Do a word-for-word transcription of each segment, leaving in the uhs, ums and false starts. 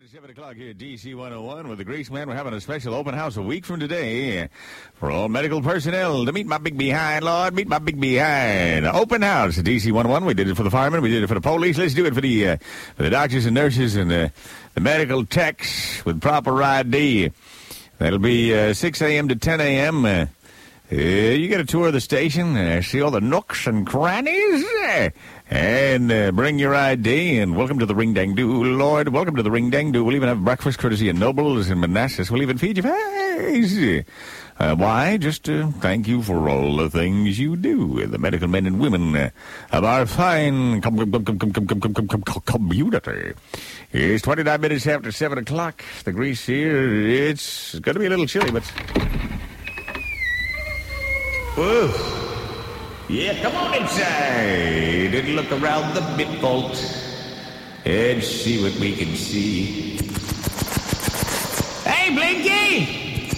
seven o'clock here at D C one oh one with the Grease Man. We're having a special open house a week from today for all medical personnel to meet my big behind, Lord. Meet my big behind. Open house at D C one oh one. We did it for the firemen. We did it for the police. Let's do it for the uh, for the doctors and nurses and uh, the medical techs with proper I D. That'll be uh, six a.m. to ten a.m. Uh, uh, you get a tour of the station, uh, see all the nooks and crannies, uh, and uh, bring your I D, and welcome to the Ring-Dang-Doo, Lord. Welcome to the Ring-Dang-Doo. We'll even have breakfast courtesy of Nobles and Manassas. We'll even feed you face. Uh, why? Just to thank you for all the things you do, the medical men and women uh, of our fine com- com- com- com- com- com- com- com- com- community. It's twenty-nine minutes after seven o'clock. The Grease here. It's going to be a little chilly, but... Whoa. Yeah, come on inside and look around the mid-vault and see what we can see. Hey, Blinky!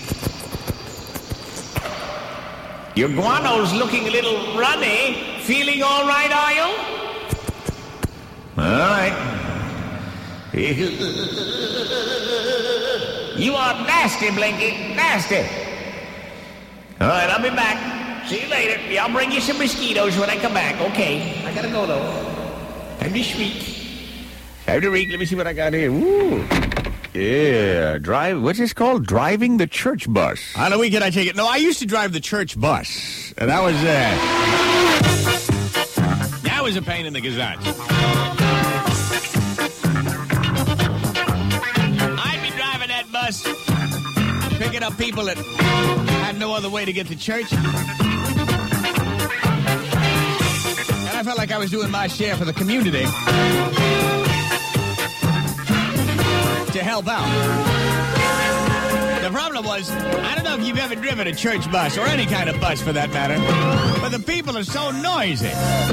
Your guano's looking a little runny. Feeling all right, are you? All right. You are nasty, Blinky. Nasty. All right, I'll be back. See you later. I'll bring you some mosquitoes when I come back. Okay. I gotta go, though. Time to shriek. Time to reek. Let me see what I got here. Ooh. Yeah. Drive. What's this called? Driving the church bus. On the weekend, I take it. No, I used to drive the church bus. And that was, uh... that was a pain in the gazette. I'd be driving that bus, picking up people that had no other way to get to church. And I felt like I was doing my share for the community to help out. The problem was, I don't know if you've ever driven a church bus, or any kind of bus for that matter, but the people are so noisy.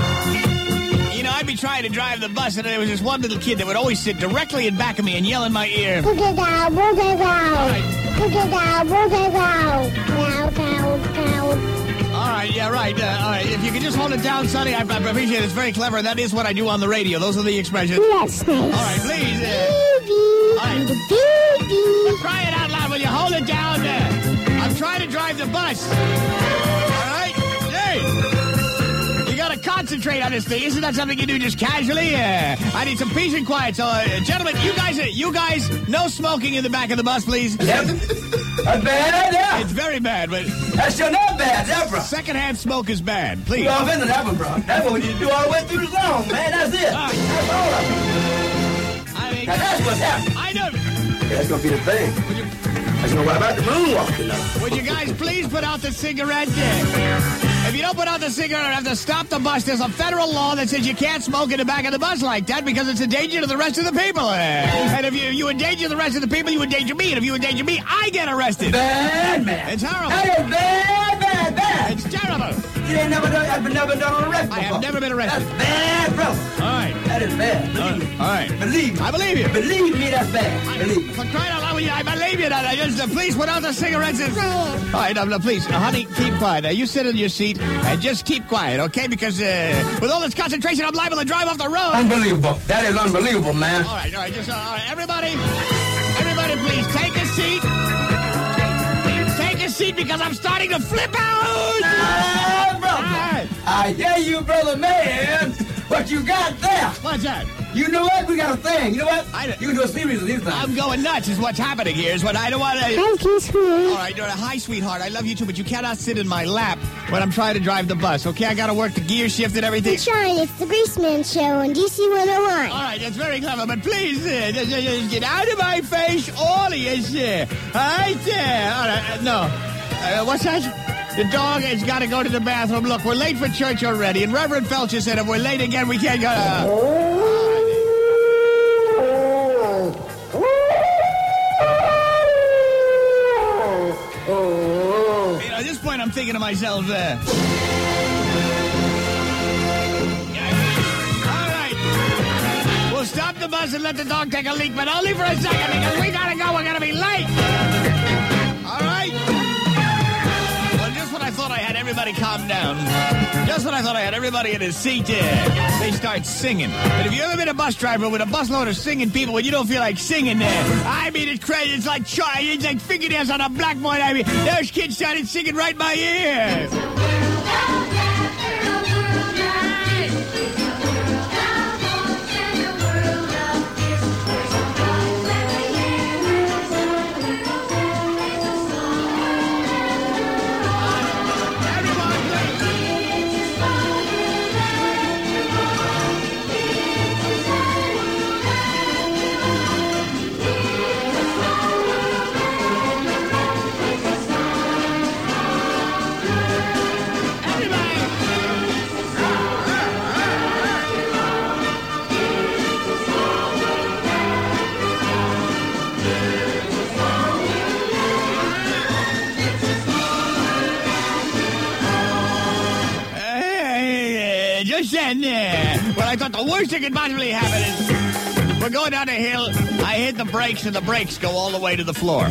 You know, I'd be trying to drive the bus, and there was this one little kid that would always sit directly in back of me and yell in my ear. Boogie down, boogie down. Boogie down, boogie down. Down, down, down. All right, yeah, right. Uh, all right, if you could just hold it down, Sonny, I, I appreciate it. It's very clever. That is what I do on the radio. Those are the expressions. Yes, nice. All right, please. Uh, Baby, all right. baby. Try it out loud. Will you hold it down there? I'm trying to drive the bus. All right? Hey. You got to concentrate on this thing. Isn't that something you do just casually? Uh, I need some peace and quiet. So, uh, gentlemen, you guys, uh, you guys, no smoking in the back of the bus, please. Yep. That's bad, yeah. It's very bad, but That's sure not bad, that, bro. secondhand smoke is bad. Please. You all been to that one, bro. That's what you do all the way through the song, man. That's it. All right. That's all of it. I mean, Now, that's what's happening. I know. That's going to be the thing. Would you, That's going to what about the moonwalk, you know. would you guys please put out the cigarette? If you don't put out the cigarette, I have to stop the bus. There's a federal law that says you can't smoke in the back of the bus like that because it's a danger to the rest of the people. And if you, you endanger the rest of the people, you endanger me. And if you endanger me, I get arrested. Bad, man. It's horrible. That is bad, bad, bad. It's terrible. You ain't never done, I've never done an arrest I before. have never been arrested. That's bad, bro. All right. That is bad. Believe me. All right. Believe me. I believe you. Believe me, that's bad. I, Believe me. for crying out loud, will you- I believe you. That I just uh, please put out the cigarettes. And, all right, no, no, please, uh, honey, keep quiet. Now you sit in your seat and just keep quiet, okay? Because uh, with all this concentration, I'm liable to drive off the road. Unbelievable. That is unbelievable, man. All right, all right, just uh, all right, everybody, everybody, please take a seat. Take a seat because I'm starting to flip out. Ah, brother. All right. I hear you, brother man. What you got there? What's that? You know what? We got a thing. You know what? I don't- You can do a series of these things. I'm going nuts. Is what's happening here. Is what I don't want to. Thank you, All sweetie. right, uh, hi, sweetheart. I love you too, but you cannot sit in my lap when I'm trying to drive the bus. Okay, I got to work the gear shift and everything. Sean, it's the Greaseman Show on D C one oh one. All right, that's very clever, but please, uh, just, just- just get out of my face, all of you, sir. All right, there. All right, uh, no. Uh, what's that? The dog has got to go to the bathroom. Look, we're late for church already, and Reverend Felcher said if we're late again, we can't go. Uh, you know, at this point, I'm thinking to myself, uh, all right, we'll stop the bus and let the dog take a leak, but only for a second because we gotta go. We're gonna be late. All right. Well, just when I thought I had everything everybody calm down. Just when I thought I had everybody in his seat, uh, they start singing. But have you ever been a bus driver with a busload of singing people when you don't feel like singing there? I mean, it's crazy. It's like it's like fingernails on a blackboard. I mean, those kids started singing right in my ears. Just then, uh, well, I thought the worst thing could possibly happen is we're going down a hill. I hit the brakes, and the brakes go all the way to the floor.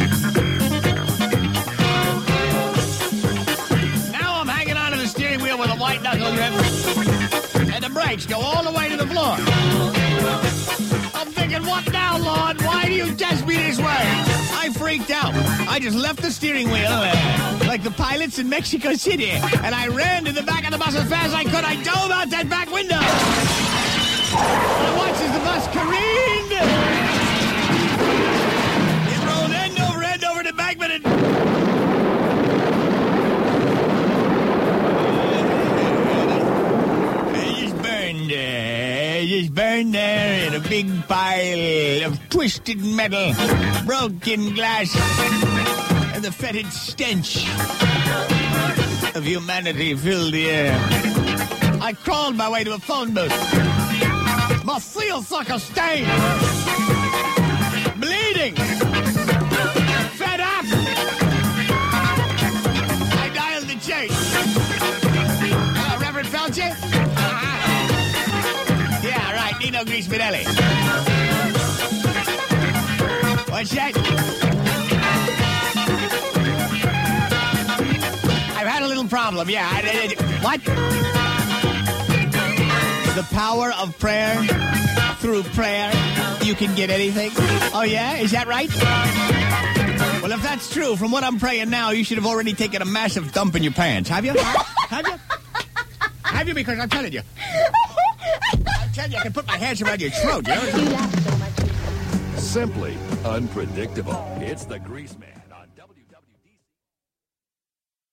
Now I'm hanging onto the steering wheel with a white knuckle grip, and the brakes go all the way to the floor. I'm thinking, what now, Lord? Why do you test me this way? I freaked out. I just left the steering wheel uh, like the pilots in Mexico City, and I ran to the back of the bus as fast as I could. I dove out that back window. I watched as the bus careened. It rolled end over end over the embankment and... It just burned. Uh, it just burned there in a big pile of twisted metal, broken glass, and the fetid stench of humanity filled the air. I crawled my way to a phone booth. My seal sucker stained. Bleeding. Fed up. I dialed the chase. Hello, Reverend Felcher? Uh-huh. Yeah, right, Nino Grisminelli. What's that? I've had a little problem, yeah. I, I, I, what? The power of prayer. Through prayer, you can get anything. Oh, yeah? Is that right? Well, if that's true, from what I'm praying now, you should have already taken a massive dump in your pants. Have you? Have you? Have you? Because I'm telling you. I'm telling you, I can put my hands around your throat. You know? Simply unpredictable. It's the Grease Man.